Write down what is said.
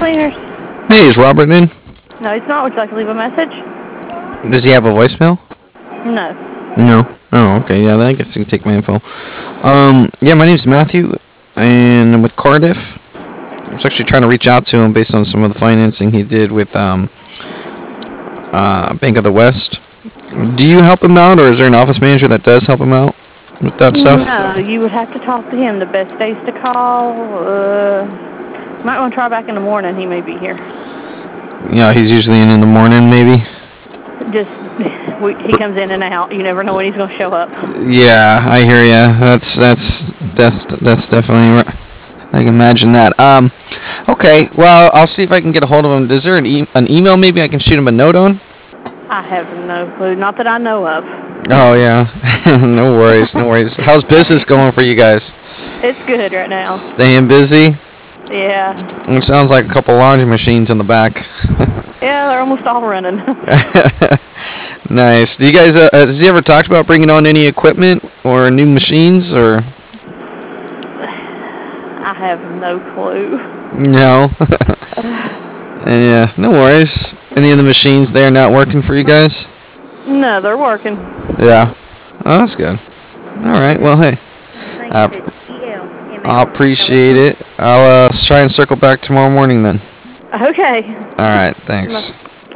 Cleaners. Hey, is Robert in? No, he's not. Would you like to leave a message? Does he have a voicemail? No. No. Oh, okay. Yeah, then I guess you can take my info. Yeah, my name's Matthew, and I'm with Cardiff. I was actually trying to reach out to him based on some of the financing he did with Bank of the West. Do you help him out, or is there an office manager that does help him out with that stuff? No, you would have to talk to him. The best days to call. Might want to try back in the morning. He may be here. Yeah, he's usually in the morning, maybe. Just he comes in and out. You never know when he's going to show up. Yeah, I hear ya. That's definitely right. I can imagine that. Okay. Well, I'll see if I can get a hold of him. Is there an email maybe I can shoot him a note on? I have no clue. Not that I know of. Oh yeah. No worries. No worries. How's business going for you guys? It's good right now. Staying busy? Yeah. It sounds like a couple laundry machines in the back. Yeah, they're almost all running. Nice. Do you guys? Has he ever talked about bringing on any equipment or new machines or? I have no clue. No. Yeah. No worries. Any of the machines there not working for you guys? No, they're working. Yeah. Oh, that's good. All right. Well, hey. I appreciate it. I'll try and circle back tomorrow morning then. Okay. All right. Thanks.